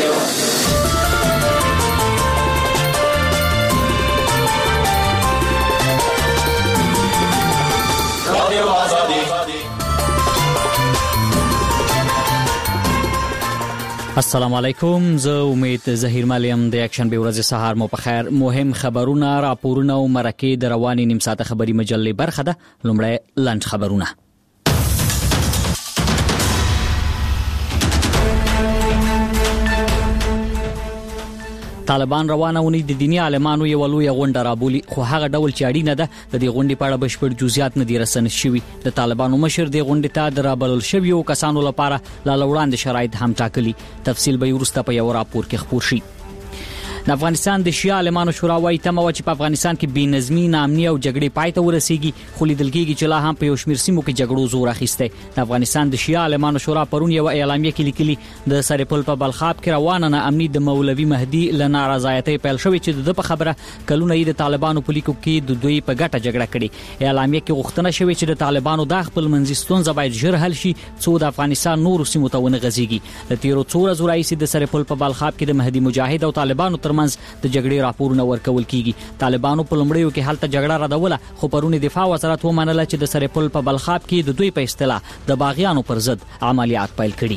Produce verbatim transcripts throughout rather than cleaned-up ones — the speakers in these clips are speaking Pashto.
السلام علیکم، زه امید ظهیر مالیم. د یک شنبه ورځې سهار مو په خیر. مهم خبرونه، راپورونه او مرکې د رواني نیم ساعته خبري مجلې برخه ده. لومړی لنډ خبرونه. طالبان روانه ونی د دینی عالمانو یو لوی غونډه رابولي، خو هغه ډول چې اړینه ده د دې غونډې په اړه بشپړ جزئیات نه دي رسنه شوي. د طالبانو مشر د غونډې ته د رابلل شویو کسانو لپاره لا وړاندې شرایط هم ټاکلي. تفصیل به وروسته په یو راپور کې خپور شي. د افغانستان د شیعه عالمانو شورا وايي تمه و چې په افغانستان کې بې نظمي، ناامني او جګړې پای ته ورسیږي، خو لیدل کېږي چې لا هم په یو شمېر سیمو کې جګړو زور اخیسته. د افغانستان د شیعه عالمانو شورا پرون یو اعلامیه کې لیکلي د سرپل په بلخاب کې روانه ناامني د مولوي مهدي له نارضایتۍ پیل شوې چې د په خبره کلونه یې د طالبانو په لیکو کې د دوی په ګټه جګړه کړې. اعلامیه کې غوښتنه شوې چې د طالبانو د خپل منځي ستونزه باید ژر حل شي څو د افغانستان نورو سیمو ته ونه غځيږي. د تیرو څو ورځو راهیسې د سرپل په بلخاب کې د مهدي مجاهد او طالبانو ترمنځ د جګړې راپورونه ورکول کیږي. طالبانو په لومړیو کې هلته جګړه ردوله، خو پرون دفاع وزارت ومنله چې د سرپل په بلخاب کې د دوی په اصطلاح د باغیانو پر ضد عملیات پیل کړي.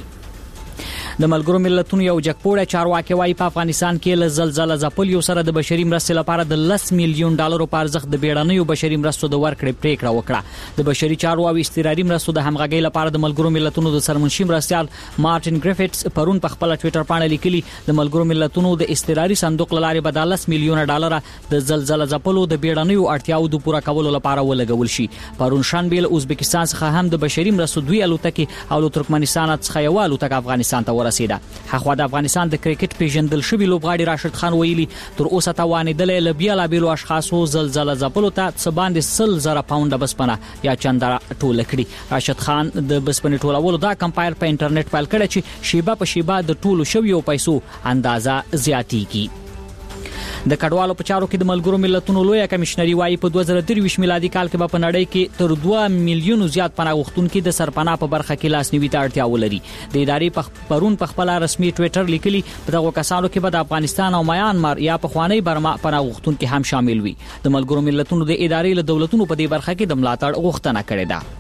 د ملګرو ملتونو یو جګپوړی چارواکي وايي په افغانستان کې له زلزلې ځپلیو سره د بشري مرستې لپاره د لس میلیون ډالرو په ارزښت د بیړنیو بشري مرستو د ورکړې پریکړه وکړه. د بشري چارو او استراري مرستو د همغږۍ لپاره د ملګرو ملتونو د سرمنشي مرستیال مارټین ګریفټس پرون په خپل ټوئیټر باندې لیکلي د ملګرو ملتونو د استراري صندوق لارې به د لس میلیون ډالر د زلزلې ځپلو د بیړنیو اړتیاوو د پوره کولو لپاره ولګول شي. پرون شنبه له ازبکستان څخه هم د بشري مرستو دوی الوتکې او له ترکمنستان څخه یو الوتکه افغانستان ته ورسیده. هغه د افغانستان د کرکټ پیژندل شوی لوبغاړي راشد خان ویلي تر اوسه توانیدل له بیا لا بیلو اشخاصو زلزلې ځپلو ته څه باندې سل زره پاونډه بسپنه یا چنده ټوله کړي. راشد خان د بسپنې ټولولو دا کمپایر په انټرنیټ پیل کړی چې شیبه په شیبه د ټولو شویو پیسو اندازه زیاتیږي. د کډوالو په چارو کې د ملګرو ملتونو لوی کمشنري وايي په دوه زره درویشت میلادي کال کې په نړۍ کې تر دوه میلیونو زیات پناه غوښتونکو د سرپناه په برخه کې لاسنیوي ته اړتیا ولري. د ادارې په پرون په خپل رسمي ټوئیټر لیکلي په دغه کسانو کې به د افغانستان او میانمار یا په خوانی برما پناه غوښتونکو هم شامل وي. د ملګرو ملتونو د ادارې له دولتونو په دې برخه کې د ملاتړ غوښتنه کړې ده.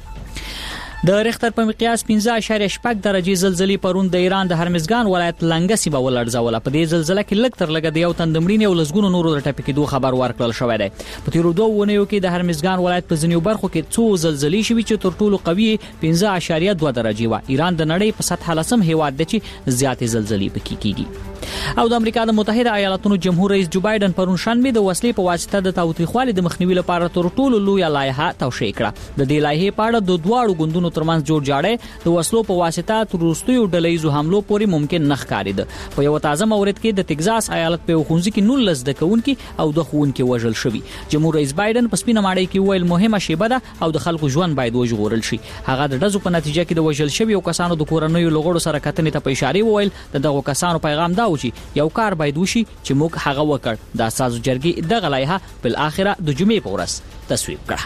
د ریختر په مقیاس پنځه اعشاریه شپږ درجه زلزلې پرون د ایران د هرمزګان ولایت لنګ سیمه ولړزوله. په دې زلزلې کې لږ تر لږه د یو تندمړین او لزګونو نورو د ټپي کېدو خبر ورکړل شوی دی. په تیرو دوه ونیو کې د هرمزګان ولایت په ځینو برخو کې څو زلزلې شوي چې تر ټولو قوي پنځه اعشاریه دوه درجه و. ایران د نړۍ په سطح لسم هیواد دی چې زیاتې زلزلې پکې کیږي. او د امریکا د متحده ایالاتونو جمهور رئیس جو بایدن پرون شنبه د وسلې په واسطه د تاوتریخوالي د مخنیوي لپاره تر ټولو لوی لایحه توشیح کړه. د دې لایحې په اړه د دواړو ګوندونو ترمنځ جوړ جاړی د وسلو په واسطه تر وروستیو ډلهیزو حملو پورې ممکن نه ښکارېده. په یو تازه مورد کې د ټکزاس ایالت په خونځ کې نولس د کوونکي او د خوونکي وژل شوی. جمهور رئیس بایدن په سپینه ماڼۍ کې ویل مهمه شیبه ده او د خلکو ژوند باید وژغورل شي. هغه د ډزو په نتیجه کې د وژل شوی او کسانو د کورنیو لغړو سره کتنې ته په اشاره وویل د دغه کسانو پیغام دا و چې یو کار باید وشي چې موږ هغه وکړ. د اساسو جرګې دغه لایحه بل اخره د جمعې په ورځ تصویب کړه.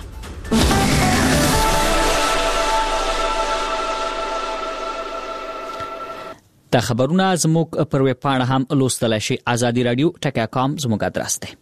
دا خبرونه زموږ پر ویب پاڼه هم لوستلای شئ. ازادي رادیو ټکی کام زموږ ادرس دی.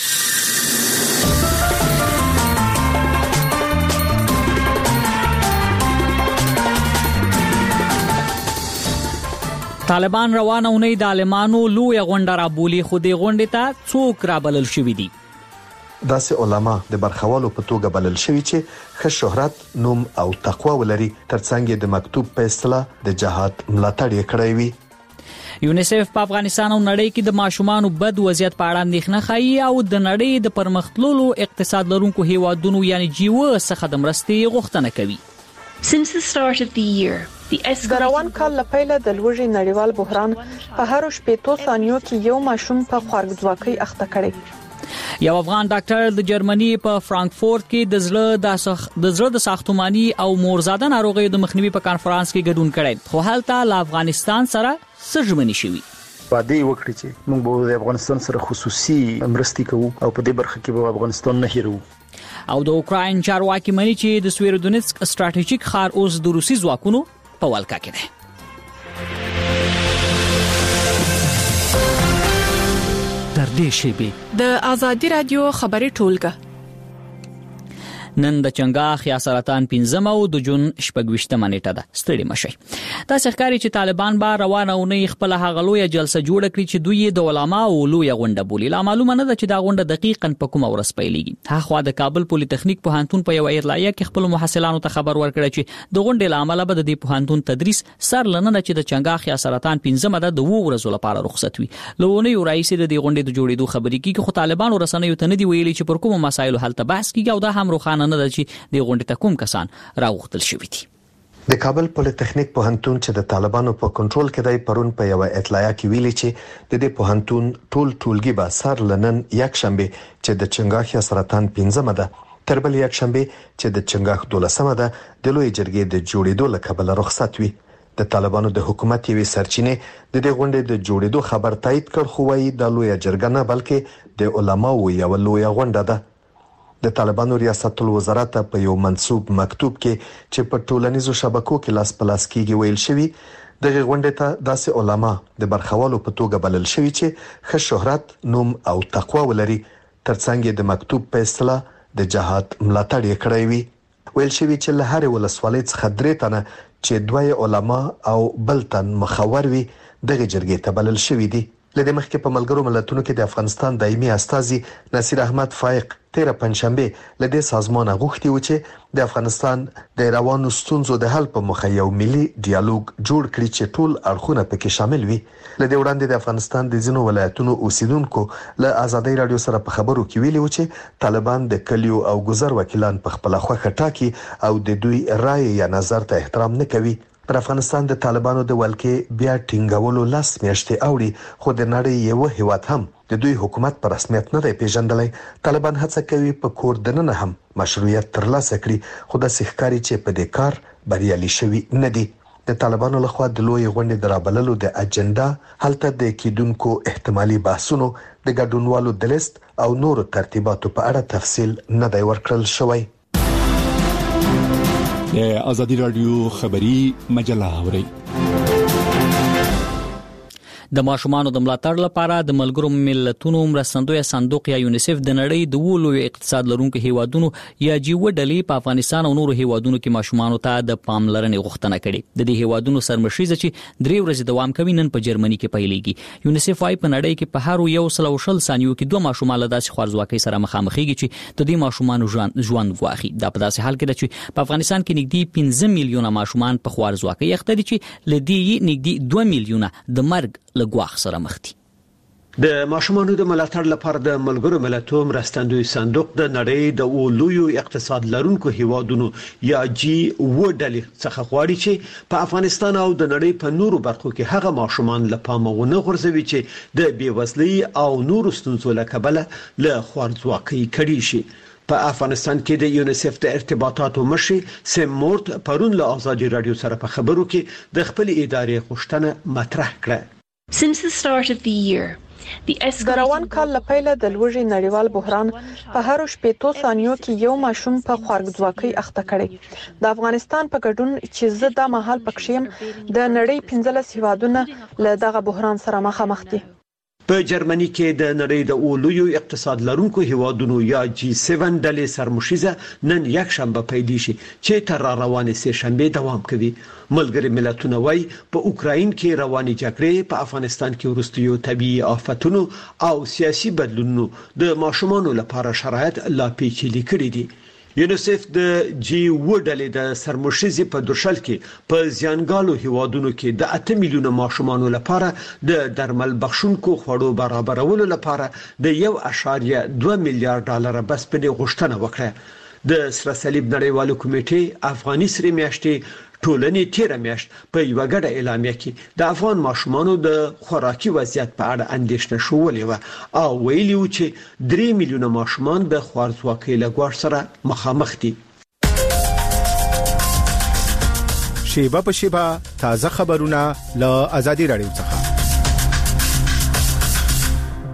طالبان روانه اونۍ د عالمانو لوی غونډه رابولي، خو د غونډې ته څوک رابلل شوي دي؟ داسې علما د برخوالو په توګه بلل شوي چې ښه شهرت، نوم او تقوا ولري، ترڅنګ د مکتوب په اصطلاح د جهاد ملاتړ یې کړی وي. یونیسف په افغانستان او نړۍ کې د ماشومانو بد وضعیت په اړه اندېښنه ښیي او د نړۍ د پرمختللو اقتصاد لرونکو هیوادونو یعنی جیو څخه د مرستې غوښتنه کوي. Since the start of the year, د روان کال له پیله د لوږې نړیوال بحران په هر شپږ ثانیو کې یو ماشوم په خوارځواکۍ اخته کړي. یو افغان ډاکټر د جرمني په فرانکفورت کې د زړه د سخ... د زړه د ساختماني او مورزاده ناروغیو د مخنیوي په کانفرنس کې ګډون کړي، خو هلته له افغانستان سره سرژمنی شوی. وعده وکړي چې موږ به د افغانستان سره خصوصي مرستې کوو او په دې برخه کې به افغانستان نه هیرو. او د اوکراین چارواکي مني چې د سویرودونیتسک ستراتیژیک ښار اوس د روسي ځواکونو په ولکه کې دی. دې شیبې د ازادي رادیو خبري ټولګه نن د چنګاخ یا سرطان پنځم او د جون شپږویشتمه نیټه ده. ستړي مشي. تاسو ښکاری چې طالبان با روانه ونې خپل هغه لوی جلسه جوړه کړې چې دوی د علما او لوی غونډه بولی. لا معلومه نه ده چې دا غونډه دقیقاً په کومه ورځ پیلېږي. هغه د کابل پولی تخنیک پوهنتون په یو اطلاعیه کې خپل محصلانو ته خبر ورکړ چې د غونډې لامل به د دې پوهنتون تدریس سر لننه چې د چنګاخ یا سرطان پنځم ده د وو ورځو لپاره رخصت وي. لونه یو رئیس د دې غونډې د جوړېدو خبرې کوي خو طالبان ورسنیو ته نه دی ویلي چې پر کومه مسایلو حل ته بحث کیږي او دا هم روخانه نه ده چې د غونډې ته کوم کسان راغوښتل شوي دي. د کابل پولی تخنیک پوهنتون چې د طالبانو په کنټرول کې دی پرون په یو اطلاعیه کې ویلي چې د دې پوهنتون ټول ټولګي به سر لنن یک شنبه چې د چنګاخ یا سرطان پنځم ده تر بل یک شنبه چې د چنګاخ دولسمه ده د لوی جرګې د جوړېدو لکبل رخصت وي. د طالبانو د حکومت یوې سرچینې د دې غونډې د جوړېدو خبر تایید کړ خو وايي د لوی جرګه نه بلکې د علماو یو لوی غونډه ده. د طالبانو ریاست الوزرات په یو منسوب مکتوب کې چې په ټولنیزو شبکو کې لاس پلاس کېږي ویل شوی د غونډې ته داسې علما د برخوالو په توګه بلل شوی چې ښه شهرت نوم او تقوا ولري ترڅنګ د مکتوب په اصطلاح د جهاد ملاتړ یې کړی وي. ویل شوی چې له هر ولسوالۍ څخه درې تنه چې دوی علما او بل تن مخور وي دغه جرګې ته بلل شوی دي. لدې مخکې په ملګرو ملتونو کې د افغانستان دایمي استازي نصیر احمد فائق تیر پنځشنبه لدې سازمان غوښتي و چې د افغانستان د روانو ستونزو د حل په مخه یو ملي ډیالوګ جوړ کړي چې ټول اړخونه پکې شامل وي. لدې وړاندې د افغانستان د ځینو ولایتونو اوسیدونکو له ازادي رادیو سره په خبرو کې ویلي و چې طالبان د کلیو او گذر وکیلان په خپل خوخه ټاکي او د دوی رائے یا نظر ته احترام نه کوي. پر افغانستان د طالبانو د ولکې بیا ټینګولو لاس میاشتې اوړي خو د نړۍ یو هیواد هم د دوی حکومت پر رسمیت نه دی پیژندلی. طالبان هڅه کوي په کور دننه هم مشروعیت ترلاسه کړي خو د سحکاري چې په دې کار بریالي شوي نه دي. د طالبانو لخوا د لوی غونډې درابللو د اجنډا هلته د کیدونکو احتمالي بحثونو د ګډونوالو د لیست او نورو ترتیباتو په اړه تفصیل نه دی ورکړل شوی. د ازادي رادیو خبری مجله اوري. د ماشومانو د ملاتړ لپاره د ملګرو ملتونو مرستندوی صندوق یا یونیسف د نړۍ د وولو اقتصاد لرونکو هیوادونو یا جی و ډلې په افغانستان او نورو هیوادونو کې ماشومانو ته د پاملرنې غوښتنه کړې. د دې هیوادونو سرمشریزه چې درې ورځې دوام کوي نن په جرمني کې پیلېږي. یونیسف وايي په نړۍ کې په هر یو سل او شل ثانیو کې دوه ماشومان له داسې خوارځواکۍ سره مخامخېږي چې د دې ماشومانو ژوند واخی. دا په داسې حال کې ده چې په افغانستان کې نږدې پنځه میلیونه ماشومان په خوارځواکۍ اخته دي چې لدې نږدې دوه میلیونه د مرګ لګواخ سره مخ دي. د ماشومانو د ملاتړ لپاره د ملګرو ملتونو مرستندوی صندوق د نړۍ د اولویو اقتصاد لرونکو هیوادونو یا جی و ډلې څخه غواړي چې په افغانستان او د نړۍ په نورو برخو کې هغه ماشومان له پامه ونه غورځوي چې د بیوزلۍ او نورو ستونزو له کبله له خوارځواکۍ کړي شي. په افغانستان کې د یونیسف د ارتباطاتو مشر سیم مورت پرون له ازادي رادیو سره په خبرو کې د خپل ادارې غوښتنه مطرح کړه. Since the start of the year, د روان کال له پیله د لوږې نړیوال بحران په هر شپږ ثانیو کې یو ماشوم په خوارځواکۍ اخته کړي. د افغانستان په ګډون چې زه د مهال پکښیم د نړۍ پنځلس هیوادونه له دغه بحران سره مخامخ دي. په جرمني کې د نړۍ د اولویو اقتصاد لرونکو هیوادونو یا جی سبعه ډلې سرمشریزه نن یک شنبه پیل شي چې تر روانې سه شنبه دوام کوي. ملګری ملتونه وايي په اوکراین کې رواني جګړې په افغانستان کې وروستیو طبيعي آفتونو او سیاسي بدلونونو د ماشومانو لپاره شرایط لا پیچلي کړي دي. یونیسف د جی و ډلې د سرمشریزې په درشل کې په زیانګالو هیوادونو کې د اته میلیونه ماشومانو لپاره د درمل بخښونکو خوړو برابرولو لپاره د یو اشاریه دوه میلیارډ ډالر بسپنې غوښتنه وکړه. د سره صلیب نړیوالو کمیټې افغاني سره میاشتې ټولنې تیر میاشت په یو غړ اعلامیه کې د افغان ماشومانو د خوراکي وضعیت په اړه اندېښنه شولې و او ویلي و چې درې میلیونه ماشومان د خوارځواکۍ له ګواښ سره مخامخ دي. شیبه په شیبه تازه خبرونه له ازادي رادیو څخه.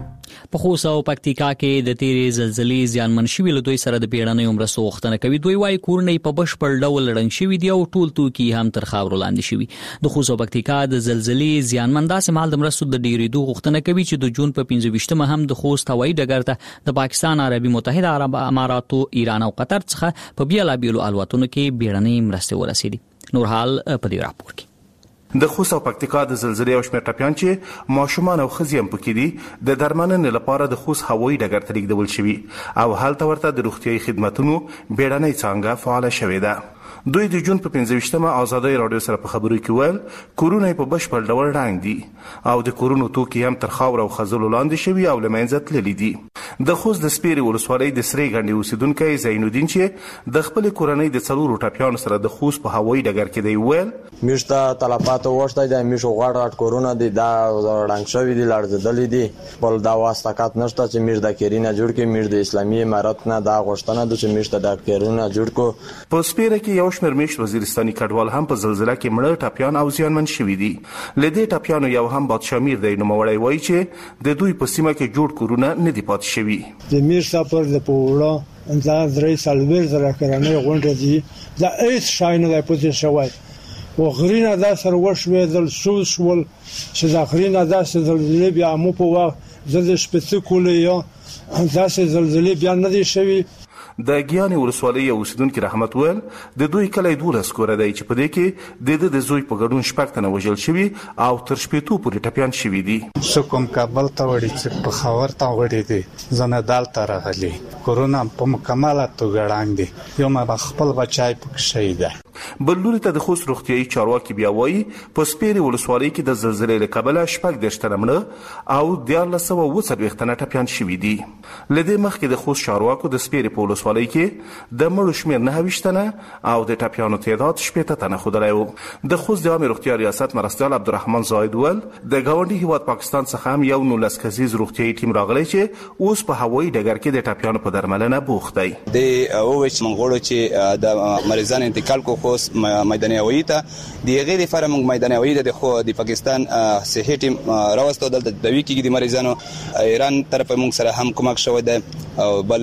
په خوست او پکتیکا کې د تیرې زلزلې زیانمن شوي له دوی سره د بیړنۍ مرستو غوښتنه کوي. دوی وايي کورونه په بشپړ ډول ړنګ شوي دي او ټول توکي هم تر خاورو لاندې شوي. د خوست او پکتیکا د زلزلې زیانمن داسې مهال د مرستو د ډیرېدو غوښتنه کوي چې د جون په پنځه ویشتمه هم د خوست هوایي ډګر ته د پاکستان، عربي متحده عرب اماراتو، ایران او قطر څخه په بیلابیلو الوتنو کې بیړنۍ مرستې ورسېدې. نور حال په دې راپور کې. د خوست او پکتیکا د زلزلې او شمېر ټپیان چې ماشومان او ښځې هم پکې دي د درملنې لپاره د خوست هوایي ډګر ته لیږدول شوي او هلته ورته د روغتیايي خدمتونو بیړنۍ څانګه فعاله شوې ده. دوی د جون په پنځه ویشتمه آزادۍ راډیو سره په خبرو کې ویل کورونه په بشپړ ډول ړنګ دي او د کورونو توکي هم تر خاور او خزلو لاندې شوي او له منځه تللي دي. د خوست د سپیرې ولسوالۍ د سرې غنډې اوسیدونکی زینالدین چې د خپل کورنۍ د څلورو ټپیانو سره د خوست په هوایي ډګر کې دی ویل میشته تلفات وشته د میشو غړ غړ کورونه دي دا ړنګ شوي دي لړزدلې دي بل دا واستکات نشته چې میش د کیرینه جوړ کې میش د اسلامي امارت نه دا غوښتنه د چې میش د کیرونه جوړ کو. په سپیره کې یو شمېر میش وزیرستاني کډوال هم په زلزلہ کې مړه ټپیان او زیانمن شوي دي. لدې ټپیانو یو هم بادشاه میر دی نوموړی وایي چې د دوی په سیمه کې جوړ کورونه نه دي پاتې شوي. د میر سفر د پوره انځار درې سالویر زره کرانې غونډه دي دا هیڅ شای نه پاتې شوی او غرینه دا سره وشوي دل شو شول چې دا غرینه دا زلزلې بیا مو په وخت زده شپته کولې یا دا زلزلې بیا نه دي شوي. د ګیانې ولسوالۍ اوسیدونکي رحمت ویل د دوی کلی دولس کوره دی چې په دې کې د د د زوی په ګډون شپږ تنه وژل شوي او تر شپېتو پورې ټپیان شوي دي. زه کوم کابل ته وړي چې په خاور ته وړي دي زه نه دلته راغلی کورونه په مکمله توګه ړنګ دي یو ما خپل بچای پکې شهید دی. بل لوري ته د خوست روغتیايي چارواکي بیا وایي په سپیرې ولسوالۍ کې د زلزلې له کبله شپږ دېرش تنه مړه او دیارلس سوه اووه څلوېښت تنه ټپیان شوي دي. له دې مخکې د خوست چارواکو د سپیرې په ولسوالۍ کې د مړو شمېر نهه ویشت تنه او د ټپیانو تعداد شپېته تنه ښودلی و. د خوست د عامې روغتیا ریاست مرستیال عبدالرحمن زاید ویل د ګاونډي هیواد پاکستان څخه هم یو نولس کسیز روغتیايي ټیم راغلی چې اوس په هوایي ډګر کې د ټپیانو په درملنه بوخت دی. د اوویچ منغوړو چې د مریضان انتقال کو خوست میداني هوایي ته د غیر لپاره موږ میداني هوایي د خو د پاکستان صحي ټیم راوستو دلته د دوی کې د مریضانو ایران طرف موږ سره هم کومک شوی دی او بل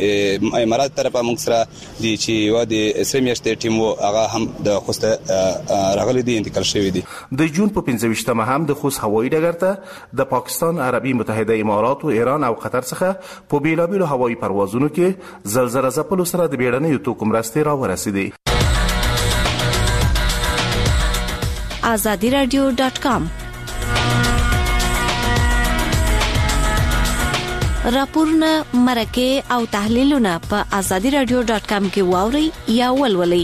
د امارات طرف موږ سره د چې و د سیمیشت ټیم هغه هم د خوست راغلي دي انتقال شوی دي. د جون په پنځه ویشتمه هم د خوست هوایي ډګر ته د پاکستان، عربي متحده امارات او ایران او قطر څخه په بیلابیلو هوایي پروازونو کې زلزلہ ځپلو سره د بیړنیو توکو مرستې راورسېدې. آزادی رادیو ډاټ کام راپورونه مرکه او تحلیلونه په آزادی رادیو ډاټ کام کې واوري یا ولولئ.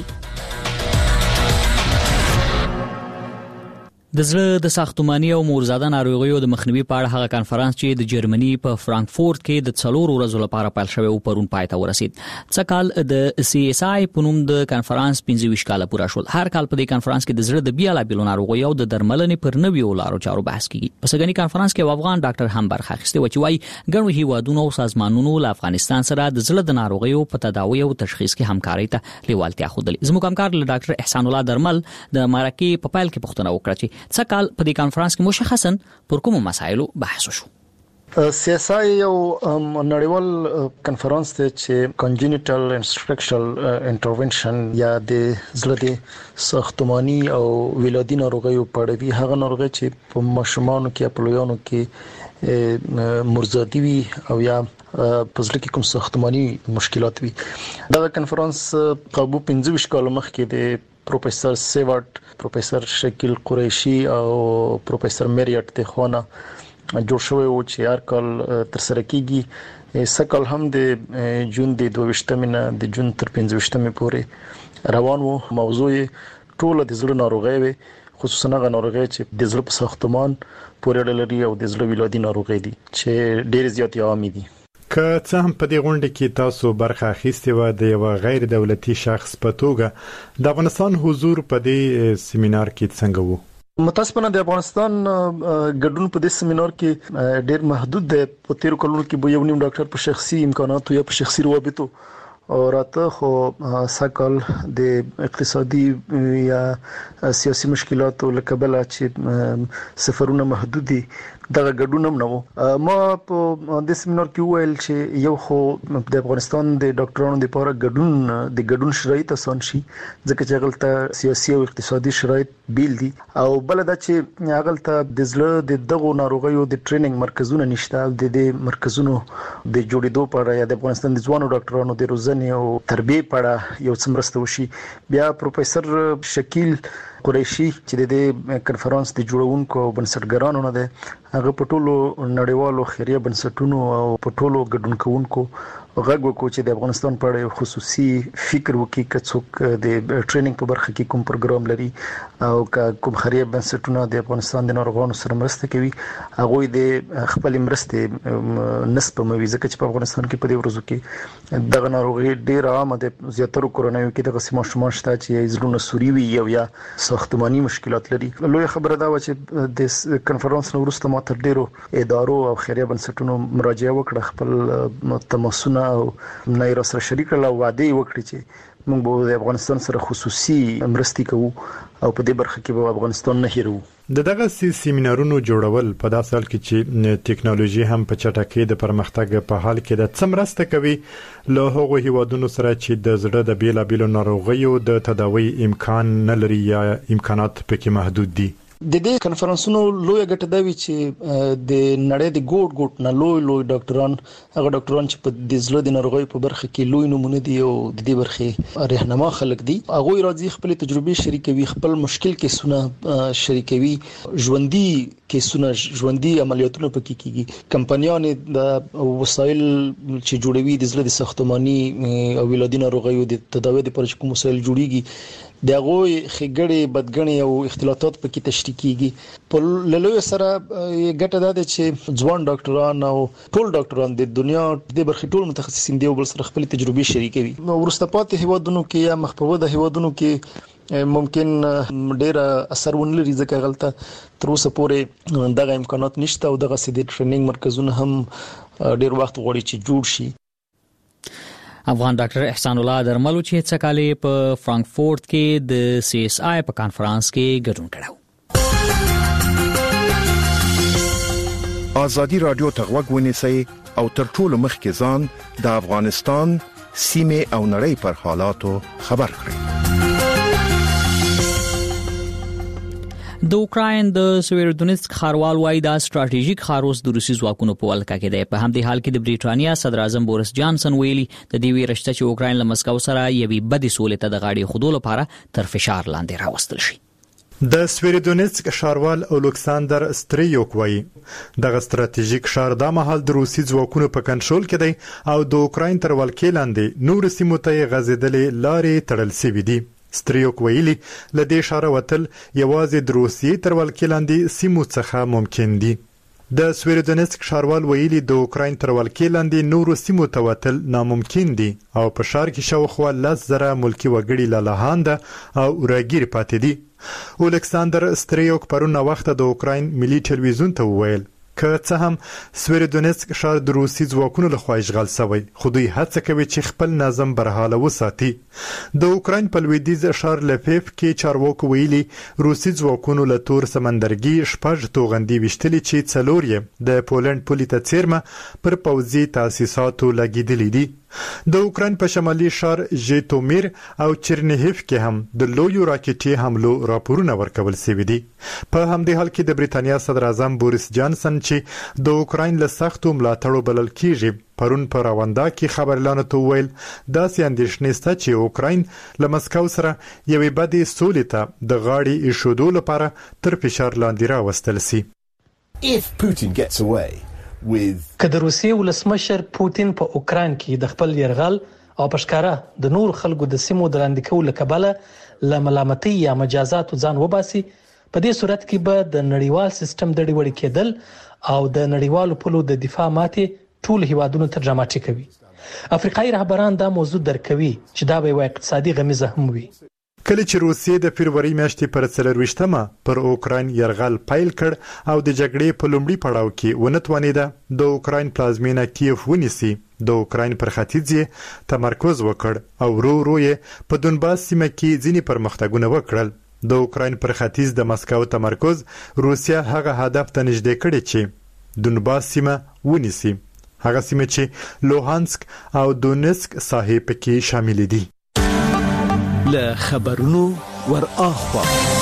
د زړه د ساختماني او مورزاده ناروغیو د مخنیوي په اړه هغه کانفرنس چې د جرمني په فرانکفورت کې د څلور ورځو لپاره پیل شوی او پرون پای ته ورسید. څه کال د سی اس آی په نوم د کانفرنس پنځه ویشت کاله پوره شول. هر کال په دې کانفرنس کې د زړه د بیلابیلو ناروغیو د درملنې پر نویو لارو چارو بحث کیږي. په سګنی کانفرنس کې افغان ډاکټر هم برخه اخیسته و چې وايي ګڼو هیوادونو او سازمانونو له افغانستان سره د زړه د ناروغیو په تداوی او تشخیص کې همکاري ته لیوالتیا ښودلې. زموږ همکار له ډاکټر احسان الله درمل د مرکه په پایل کې پوښتنه وکړه چې څه کال په دې کانفرنس کې مشخصاً پر کومو مسایلو بحث وشو. سیاسي یو نړیوال کانفرنس دی چې کنجنیټل انسټرکچرل انټرونشن یا د زړه د ساختماني او ولادي ناروغیو په اړه وی هغه ناروغي چې په ماشومانو کې په لویانو کې مرزادي وي او یا په ځل کې کوم ساختماني مشکلات وي. دا کانفرنس قبو پنځه ویشت کال مخکې د پروفیسور سیوارد، پروفیسور شکیل قریشي او پروفیسور میریټ د خوانه جوړ شوی و چې هر کال تر سره کیږي. سکل هم د جون د دوه ویشتمې نه د جون تر پنځه ویشتمې پورې روان وو. موضوع ټول د زړه ناروغي وي، خصوصا هغه ناروغي چې د زړه په ساختمان پورې اړه لري او د زړه ولادي ناروغي دي چې ډېر زیات عام دي. که څه هم په دې غونډه کې تاسو برخه اخیستې و د یو غیر دولتي شخص په توګه، د افغانستان حضور په دې سیمینار کې څنګه وو؟ متاسفانه د افغانستان ګډون په دې سیمینار کې ډېر محدود دی. په تیر کلونو کې به یو نیم ډاکټر په شخصي امکاناتو یا په شخصي روابطو او راته خو سکل د اقتصادي یا سیاسي مشکلاتو لکبل چې سفرونه محدود دي دغه ګډونم نه وو. ما په د سیمینار کې ویل چې یو خو د افغانستان د ډاکټرانو لپاره ګډون د ګډون شرایط آسان شي ځکه چې هغه سیاسي او اقتصادي شرایط بیل دي او بل دا چې هغه د زړه د دغه ناروغیو د ټریننګ مرکزونه نشته د دې مرکزونو د جوړېدو په اړه د افغانستان د ځوانو ډاکټرانو د روزنې او تربیه په اړه یو څه مرسته وشي. بیا پروفیسور شکیل قریشي چې د کنفرانس د جوړونکو بنسټګرانو نه ده هغه په ټولو نړیوالو خیریه بنسټونو او په ټولو ګډونکوونکو غږ وکړو چې د افغانستان په اړه خصوصي فکر وکړي چې څوک د ټریننګ په برخه کې کوم پروګرام لري او کوم خیریه بنسټونه د افغانستان د ناروغانو سره مرسته کوي هغه د خپل مرسته نسبه موي ځکه چې په افغانستان کې په دې ورځو کې دغه ناروغي ډېر عامه ده زیاتره کورونایو کې دغه سیمه شمار شته چې زړونه سوري وي او یا ساختماني مشکلات لري. لوی خبره دا و چې د کنفرانس نو وروسته ما تر ډیرو ادارو او خیریه بنسټونو مراجعه وکړه خپل تماسونه او نه را سره شریک له وعده وکړي چې موږ به د افغانستان سره خصوصي مرستې کوو او په دې برخه کې به افغانستان نه هیرو. د دغه سیمینارونو جوړول په داسې حال کې چې ټیکنالوژي هم په چټکۍ د پرمختګ په حال کې د څمرسته کوي له هغو هیوادونو سره چې د زړه د بیلابیلو ناروغیو د تداوی امکان نه لري یا امکانات پکې محدود دي. د دې کنفرانسونو لوی ګټه دا وی چې د نړۍ د ګوټ ګوټ نه لوی لوی ډاکټران هغه ډاکټران چې په د زړه د ناروغیو په برخه کې لوی نمونه دي او د دې برخه راهنما خلک دي هغه راځي خپل تجربې شریکوي خپل مشکل کیسونه شریکوي ژوندۍ کیسونه ژوندۍ عملیاتونه پکې کیږي کمپنیان د وسایل چې جوړوي د زړه د ساختماني او ولادي ناروغیو د تداوی لپاره کوم وسایل جوړیږي دغه خګړې بدګنې او اختلاطات پکې تشریح کیږي. په لوی سره ګټه ده چې ځوان ډاکټران او ټول ډاکټران د دنیا د برخې ټول متخصصین دی او بل سره خپل تجربې شریکوي. ورسته پاتې هیوادونو کې یا مخپوده هیوادونو کې ممکن ډیر اثر ونلري ځکه غلطه تر اوسه پورې دغه امکانات نشته او دغه سیده ټریننګ مرکزونه هم ډیر وخت غواړي چې جوړ شي. افغان ډاکټر احسان الله درملو چې څه کالې په فرانکفورت کې د سی اس آی په کانفرنس کې ګډون کړو. ازادي رادیو ته غوږ ونیسئ او تر ټولو مخکې ځان د افغانستان سیمه او نړۍ پر حالاتو خبر کړئ. د اوکراین د سویرودونیسک ښاروال وايي دا ستراتیژیک ښار اوس د روسي ځواکونو په ولکه کې دی. په همدې حال کې د بریټانیا صدر اعظم بوریس جانسن ویلي د دې ویرشته چې اوکراین له مسکو سره یوې بدې سولې ته د غاړې خودلو لپاره تر فشار لاندې راوستل شي. د سویرودونیسک ښاروال اولکساندر ستریوک وايي دغه ستراتیژیک ښار د مهال د روسي ځواکونو په کنټرول کې دی او د اوکراین تر ولکې لاندې نور سیمو ته غځېدلې لارې تړل شوې دي. ستریوک ویلي لدې اشاره وتل یوازې د روسیې تر ولکې لاندې سیمو څخه ممکن دي. د سویرودونیسک ښاروال ویلي د اوکراین تر ولکې لاندې نورو سیمو ته وتل ناممکن دي او په ښار کې شاوخوا لس زره ملکي وګړي لا لاهانده او راګیر پاتې دي. اولکساندر ستریوک پرون وخت د اوکراین ملي ټلویزیون ته وویل که څه هم سویرودونیسک ښار د روسي ځواکونو لخوا اشغال شوی خو دوی هڅه کوي چې خپل نظم برحاله وساتي. د اوکراین په لویدیځ ښار لفیف کې چارواکو ویلي روسي ځواکونو له تور سمندرګي شپږ توغندي وشتلې چې څلور یې د پولند پولې ته څیرمه پر پوځي تاسیساتو لګیدلې دي. د اوکراین په شمالي ښار ژیتومیر او چرنیهیف کې هم د لویو راکټي حملو راپورونه ورکول شوي دي. په همدې حال کې د بریټانیا صدر اعظم بوریس جانسن چې د اوکراین له سختو ملاتړو بلل کیږي پرون په راوندا کې خبرلانو ته ویل داسې اندېښنې شته چې اوکراین له مسکو سره یوې بدې سولې ته د غاړې ایښودو لپاره تر فشار لاندې راوستل شي. If Putin gets away که د روسیې ولسمشر پوتین په اوکراین کې د خپل يرغل او پښکارا د نور خلکو د سیمو د لاندې کولو کبله ل ملامتۍ یا مجازاتو ځان وباسي په دې صورت کې به د نړیوال سیستم د ډیوړ کېدل او د نړیوالو پولو د دفاع ماتې ټول هیوادونو ته ډراماټیک وي. افریقایي رهبران دا موضوع درکوي چې دا به یو اقتصادي غمیزه هم وي. کله چې روسیې د فبرवरी میاشتې پر څلرویشتمه پر اوکراین یرغل پیل کړ او د جګړې په لومړي پړاو کې ونه توانېده د اوکراین پلازمینه کیف ونیسي، د اوکراین پر ختیځ یې تمرکز وکړ او ورو ورو یې په دونباس سیمه کې ځینې پرمختګونه وکړل. د اوکراین پر ختیځ د مسکو تمرکز روسیا هغه هدف ته نږدې کړی چې دونباس سیمه ونیسي، هغه سیمه چې لوهانسک او دونسک ساحې پکې شامل دي. له خبرونو ور اخوا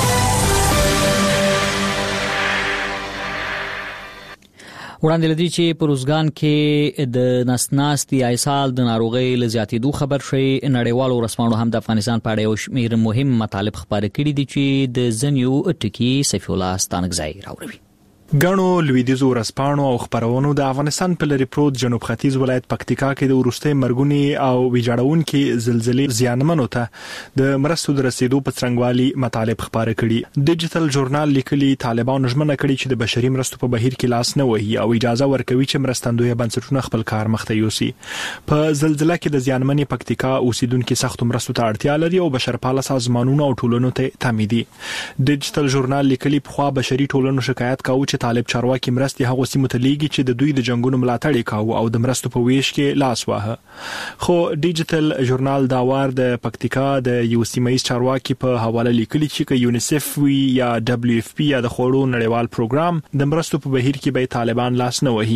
وړاندې لدی چې په روزګان کې د نسناستي ایسال د ناروغۍ له زیاتېدو خبر شوی. نړیوالو رسنیو هم د افغانستان په اړه یو شمېر مهم مطالب خبرې کړي دي چې د زنیو ټکی سیف الله ستانګزای راوړي. غنو لویدیزو ورسپانو او خبرونو د افغانستان په لری پروت جنوب ختیځ ولایت پکتیکا کې د ورسته مرګونی او ویجاړونکو زلزلې زیانمنو ته د مرستو د رسیدو په څنګهوالي مطالب خبره کړي. ډیجیټل ژورنال لیکلي طالبان ژمنه کړي چې د بشري مرستو په بهیر کې لاس نه وهي او اجازه ورکوي چې مرستندوی بنسټونه خپل کار مخته یوسي. په زلزلې کې د زیانمنې پکتیکا اوسیدونکو سخت مرستو ته اړتیا لري او بشرپاله سازمانونو او ټولنو ته تامیني. ډیجیټل ژورنال لیکلي په خوا بشري ټولنو شکایت کاوه چې طالب چارواکي مرستي هغه سیمه ته لیږي چې د دوی د جنگونو ملاتړ کاوه او د مرستو په ویش کې لاس واه. خو ډیجیټل ژورنال دا وار د پکتیکا د یو سیمایي چارواکي په حواله لیکلي چې یونیسف وی یا دبليو اف پی یا د خورو نړیوال پروګرام د مرستو په بهیر کې به طالبان لاس نه وهي.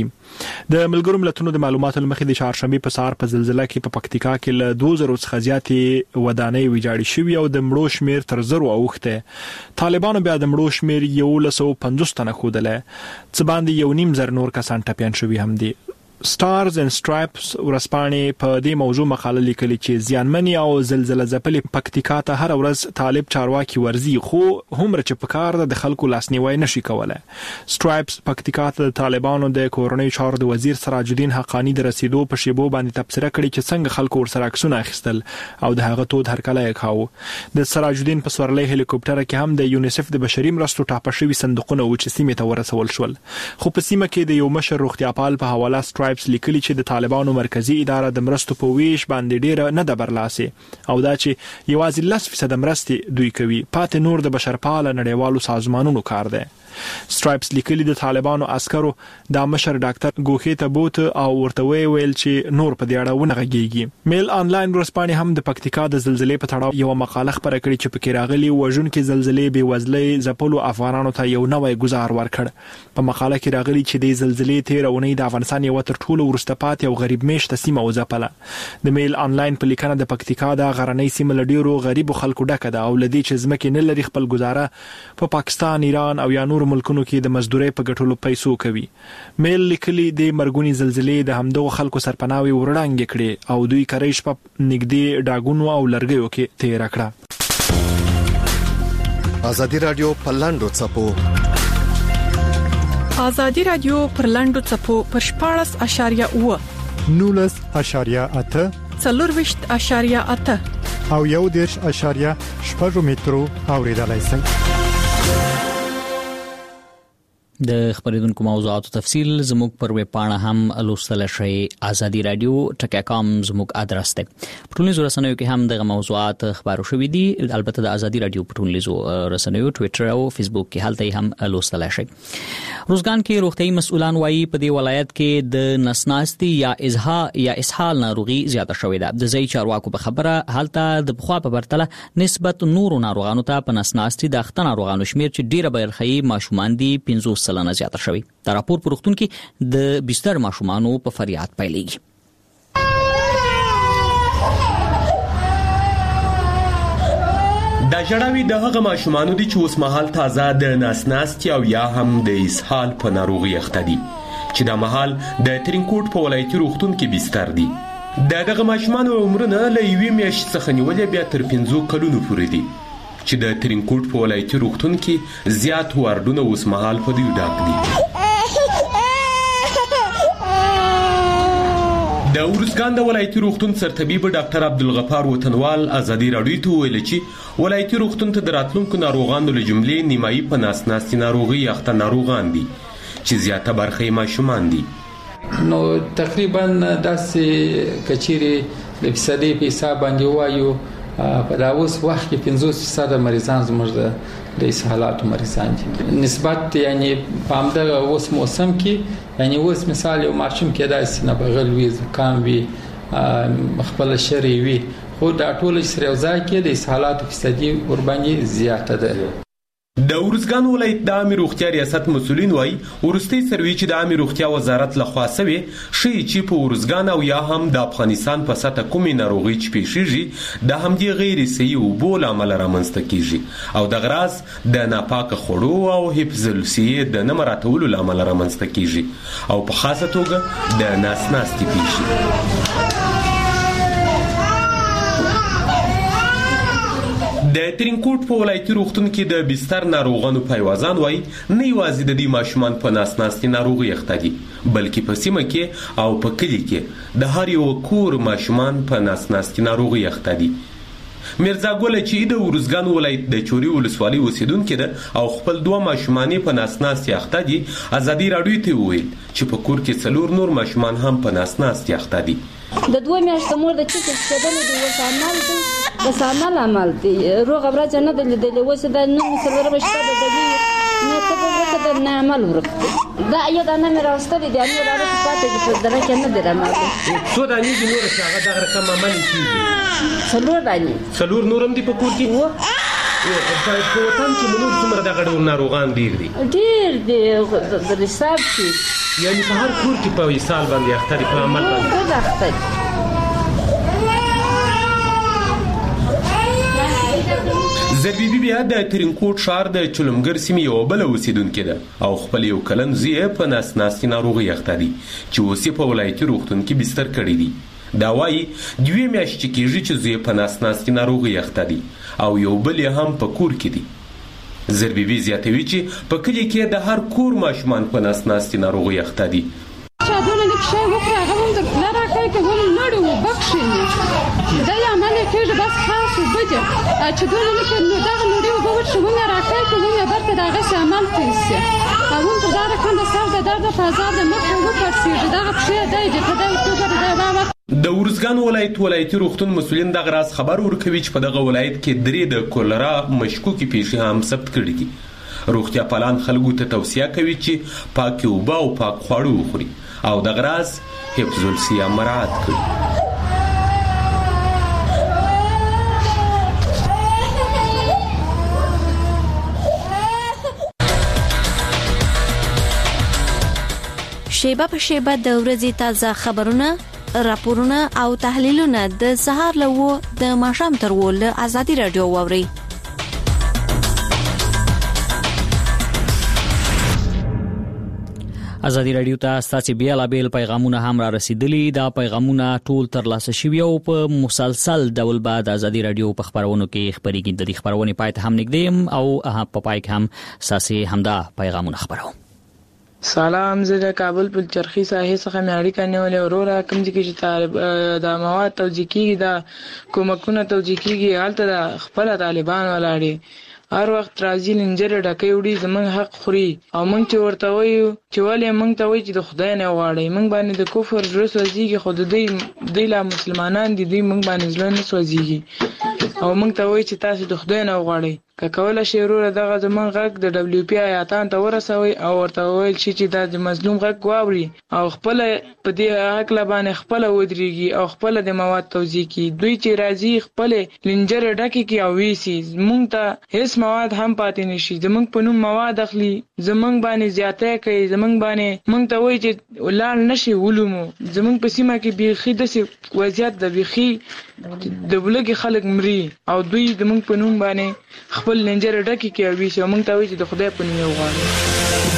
د ملګرو ملتونو د معلوماتو لمخې د چهارشنبه په سهار په زلزلې کې په پکتیکا کې له دوه زره څخه زیاتې ودانۍ ویجاړې شوې او د مړو شمیر تر زرو اوخته. طالبانو بیا د مړو شمیر یو لسو پنځوس تنه خوده څه باندې یو نیم زر نور کسان ټپيان شوي هم دي. سټارز اینڈ سټرایپس ورسپانې په دې موضوع مقاله لیکلي چې زیانمنی او زلزلہ ځپلې پکتیکا ته هر ورځ طالب چارواکي ورزي خو هم چې په کار د خلکو لاسنیوي نشي کولای. سټرایپس پکتیکا ته طالبانو د کورنۍ چارو د وزیر سراج الدین حقانی د رسیدو په شیبو باندې تبصره کړې چې څنګه خلکو ورسره عکسونه اخیستل او د هغه تود هرکله یې کاوه. د سراج الدین په سورلۍ هلیکوپټر کې هم د یونیسف د بشري مرستو ټاپه شوی صندوقونه و چې سیمه ته ورسول شول. خو په سیمه کې د یو مشر روغتیاپال په حواله سټرایپس لیکلي چې د طالبانو مرکزی اداره د مرستو په ویش باندې ډیره نه د برلاسي او دا چې یوازې لس فیصد مرستې دوی کوي، پاتې نور د بشرپاله نړیوالو سازمانونو کار دی. سټرایپس لیکلي د طالبانو عسکرو د مشر ډاکټر ګوخې ته بوت او ورته ویل چې نور په دې اړه ونه غږیږي. میل انلاین ورسپانې هم د پکتیکا د زلزلې په تړاو یو مقاله خبره کړې چې پکې راغلي وژونکو زلزلې بې وزلۍ ځپلو افغانانو ته یو نوې گزار ورکړ. په مقاله کې راغلي چې د زلزلې تیر اونۍ د افغانستان یو تر ټولو ورسته پاتې او غریب میشته سیمه وځپله. د میل انلاین په لیکنه د پکتیکا د غرنۍ سیمه لډیرو غریبو خلکو ډکه ده او لدی چې ځمکې نه لري خپل گزاره په پاکستان، ایران او یا نور ملکونو کې د مزدوري په ګټلو پیسو کوي. میل لیکلي د مرګونی زلزلې د همدغه خلکو سرپناوي ورړانګ کړي او دوی کریش په نګدي ډاګونو او لرګیو کې تیر کړه. ازادي رادیو پرلاندو چپو ازادي رادیو پرلاندو چپو پر شپاړس اشاریه اوه نولس اشاریه اته څلور وشت اشاریه اته او یو دیش اشاریه شپږ مترو اوریدلای شئ. د خبرېدونکو موضوعاتو تفصیل زموږ پر ویب پاڼه هم لوستل شئ. ازادي رادیو ټکی کام زموږ ادرس دی. په ټولنیزو رسنیو کې هم دغه موضوعات خبرو شوي دي. البته د ازادي رادیو په ټولنیزو رسنیو ټوئیټر او فیسبوک کې هلته هم لوستل شئ. روزګان کې روغتيایي مسؤلان وایي په دې ولایت کې د نسناستي یا ازها یا اسهال ناروغي زیاته شوې ده. د ځای چارواکو په خبره هلته د بخوا په پرتله نسبت نورو ناروغانو ته په نسناستي د اخته ناروغانو شمیر چې ډیره برخي ماشومان دي پنځوس سلنه زیاته شوی. دا راپور په روغتون کې د بستر ماشومانو په فریاد پیلېږي. دا جړاوي د هغه ماشومانو دي چې اوس مهال تازه د ناسناستي او یا هم د اسهال په ناروغي اخته دي چې دا مهال د ترینکوټ په ولایتي روغتون کې بستر دي. د دغه ماشومانو عمرونه له یوې میاشتې څخه نیولې بیا تر پنځو کلونو پورې دي چې د ترینکوټ په ولایتي روغتون کې زیات واردونه اوس مهال په دوی ډک دي. د ورزګان د ولایتي روغتون سرطبیب ډاکټر عبدالغفار وطنوال ازادي راډیو ته ویل چې ولایتي روغتون ته د راتلونکو ناروغانو له جملې نیمایي په ناسناستي ناروغي اخته ناروغان دي چې زیاته برخه یې ماشومان دي. نو تقریبا داسې کچيري د فیصدي په حساب باندې وایو په دا اوس وخت کې پنځوس فیصد مریضان زموږ د د اسهالاتو مریضان دي نسبت یعنی په همدغه اوس موسم کې یعنی اوس مثال یو ماشوم کېدای شي نه بغل وي زکام وي خپل شری وي خو دا ټول سره ځای کې د اسهالاتو فیصدي ورباندې زیاته ده. د ارزګان ولایت د عامه روغتیا ریاست مسؤلین وایي ورستي سروي چې د عامه روغتیا وزارت لخوا سوي شي چې په ارزګان او یا هم د افغانستان په سطح کومې ناروغي چې پیښیږي د همدې غیر صحي او بول عمل رامنځته کیږي او د غراز د ناپاکه خوړو او حفظ الصحه د نمراتولو لامل رامنځته کیږي او په خاصه توګه د ناسناستي پیښې. د ترینکوټ په ولایتي روغتون کې د بستر ناروغانو پیوازان وایي نه یوازې د دې ماشومان په ناسناستي ناروغي اخته دي بلکې په سیمه کې او په کلي کې د هر یو کور ماشومان په ناسناستي ناروغي اخته دي. میرزا ګل چې د ورزګان ولایت د چوري ولسوالۍ اوسیدونکو ده او خپل دوه ماشومان په ناسناستي اخته دي ازادي راډیو ته وویل چې په کور کې څلور نور ماشومان هم په ناسناستي اخته دي. د دوه میاشتو مور د چیک کېدل د وسامل دی د سامل عمل دی روغ ابراج نه د لیدل وسه د نو مثال ربشته د دی نه ته په وخت د نعمل ورکړه دا یو د نه راستل دي امیر راځي پاتې په دغه کې نه درنه څو د نې نور څنګه دغه رقم عمل کیږي څلور دانی څلور نورم دی په کور کې وو په وطن کې منور څومره دغه ډول ناروغان ډیر دي ډیر دي د حساب کې یعنی په هر کور کې په وصال باندې اختر په عمل باندې اختر. زربیبي بیا د ترینکوټ ښار د چلمګر سیمې یو بل اوسیدونکې ده او خپل یو کلن زوی په ناسناستي ناروغي اخته دي چې اوس په ولایتي روغتون کې بستر کړی دي. دا وایي دوه میاشتې کېږي چې زوی په ناسناستي ناروغي اخته دي او یو بل هم په کور کې دي. زربیبي زیاتوي چې په کلي کې د هر کور ماشومان په ناسناستي ناروغي اخته دي. چادونه نکشه وکړه هغه هم در پلار راکړی که هم نړو بخښي دا یې عمل یې کېږي بس خاص وبجه چادونه نکړه نو دغه نړۍ اوبه وڅښي هم یې راکړی که هم یې برته د هغسې عمل کوي سي او هم په دغه کنده سر د درده په عذاب د مخه وپړسېږي دغه پښې دی چې په دغه توګه د دا وخت د ورزګان ولایت ولایتي روغتون مسؤلین دغه راز خبر ورکوي چې په دغه ولایت کې درې د کولرا مشکوکې پیښې هم ثبت کړي دي. روغتیا پالان خلکو ته توصیه کوي چې پاکې اوبه او پاک خواړه وخوري او دغه راز حفظ الصحه مراعات کړي. شیبه په شیبه د ورځې تازه خبرونه راپورونه او تحلیلونه د سهار لوو د ماښام تر وول ازادي رادیو واوري. ازادي رادیو ته ستاسو بیلابیل پیغامونه هم را رسیدلي دا پیغامونه ټول ترلاسه شوي او په مسلسل ډول بعد ازادي رادیو په خبرونو کې خبريږي. د دې خبرونه پای ته هم نږدې او په پای کې هم ساسي همدا پیغامونه خبرو. سلام زه د کابل په چرخي ساحې څخه مې اړیکه نیولې وروره کوم ځای کې چې طالب د مواد توجیه کیږي د کومکونه توجیه کیږي هلته د خپل طالبان ولاړي هر وخت راځي لنجر ډکې وړي زمونږ حق خوري او مونږ چې ورته وایو چې ولې مونږ ته وایي چې د خدای نه غواړي مونږ باندې د کفر زړه سوځيږي خو د دوی دوی لا مسلمانان دي دوی مونږ باندې زړه نه سوځيږي او مونږ ته وایي چې تاسو د خدای نه غواړئ که کوله شي وروره دغه زمونږ غږ د ډبلیو پی آیاتان ته ورسوي او ورته وویل شي چې دا د مظلوم غږ واوري او خپل په دې حق باندې خپل ودرېږي او خپل د مواد توزیع کړي. دوی چې راځي خپل لنجر ډکې کړي او ویسي مونږ ته هیڅ مواد هم پاتې نشي زمونږ په نوم مواد اخلي زمونږ باندې زیاته کوي زمونږ باندې مونږ ته وایي چې ولال نشي ولومو زمونږ په سیمه کې بیخي داسې وضعیت د بیخي د بلګي خلک مري او دوی زمونږ په نوم باندې خپل لنجر ډکې کوي چې موږ ته وایي چې د خدای په نوم وغواړو.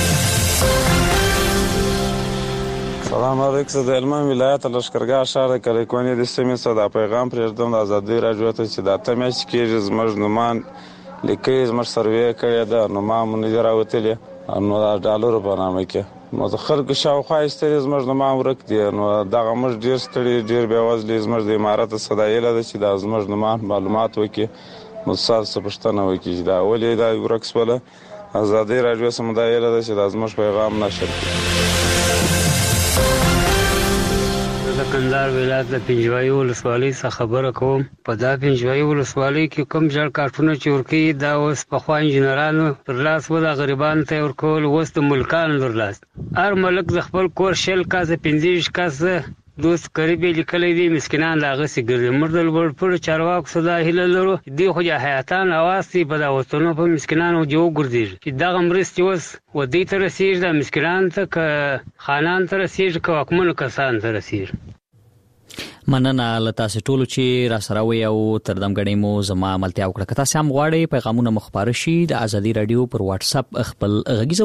سلام علیکم زه د هلمند ولایت لښکرګاه ښار د کلیکونې د سیمې څخه دا پیغام پرېږدم د ازادي راډیو ته چې دا اته میاشتې کېږي زموږ نومان لیکي زموږ سروې کړې ده نومان مو نه دي راوتلي نو د ډالرو په نامه کې نو د خلکو شاوخوا ایستلي زموږ نومان ورک دي نو دغه موږ ډېر ستړي ډېر بېوزلي زموږ د امارت صدا یله ده چې دا زموږ نومان معلومات وکړي نو تاسو پوښتنه وکړئ چې دا ولې دا ورک شوله ازادي راډیو سم دا یله ده چې دا زموږ پیغام نشر کړي. د کندهار ولایت د پنجوایي ولسوالۍ څخه خبره کوم. په دا پنجوایي ولسوالۍ کې کوم ځل کارتونه چې ورکی دا اوس په خوا انجنیرانو پر لاس ولا غریبانو ته ورکول، اوس د ملکانو پر لاس. هر ملک د خپل کور شل کاسه پنځه کاسه دوست قریبې لیکلې دي، مسکینان لا غسي ګرځي. مردل ورپړ چارواک صدا هله لرو دی خو یا حیاتان اواسي په دا وستونو په مسکینانو جو ګرځي چې دا غمرستي وس ودی تر رسیږي د مسکینان ته ک خانان تر رسیږي ک حکومت کسان تر رسیږي. مننه لتا سټولو چې را سره وي او تر دم غړې مو زما عملتیا وکړه. کته سم غواړي پیغامونه مخبار شي د ازادي رادیو پر واتس اپ خپل غږیز